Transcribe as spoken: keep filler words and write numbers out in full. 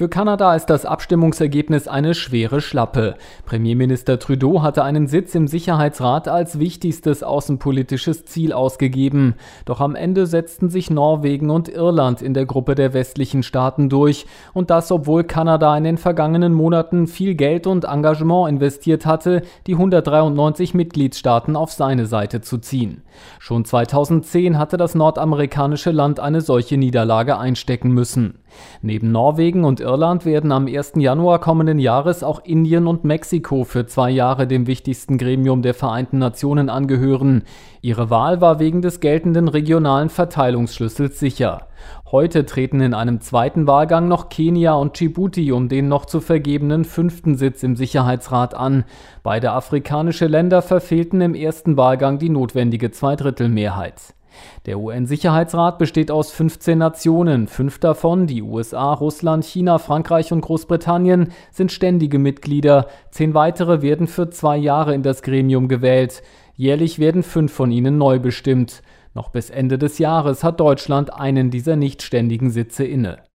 Für Kanada ist das Abstimmungsergebnis eine schwere Schlappe. Premierminister Trudeau hatte einen Sitz im Sicherheitsrat als wichtigstes außenpolitisches Ziel ausgegeben. Doch am Ende setzten sich Norwegen und Irland in der Gruppe der westlichen Staaten durch. Und das, obwohl Kanada in den vergangenen Monaten viel Geld und Engagement investiert hatte, die hundertdreiundneunzig Mitgliedstaaten auf seine Seite zu ziehen. Schon zweitausendzehn hatte das nordamerikanische Land eine solche Niederlage einstecken müssen. Neben Norwegen und Irland werden am ersten Januar kommenden Jahres auch Indien und Mexiko für zwei Jahre dem wichtigsten Gremium der Vereinten Nationen angehören. Ihre Wahl war wegen des geltenden regionalen Verteilungsschlüssels sicher. Heute treten in einem zweiten Wahlgang noch Kenia und Djibouti um den noch zu vergebenen fünften Sitz im Sicherheitsrat an. Beide afrikanische Länder verfehlten im ersten Wahlgang die notwendige Zweidrittelmehrheit. Der U N-Sicherheitsrat besteht aus fünfzehn Nationen. Fünf davon, die U S A, Russland, China, Frankreich und Großbritannien, sind ständige Mitglieder. Zehn weitere werden für zwei Jahre in das Gremium gewählt. Jährlich werden fünf von ihnen neu bestimmt. Noch bis Ende des Jahres hat Deutschland einen dieser nichtständigen Sitze inne.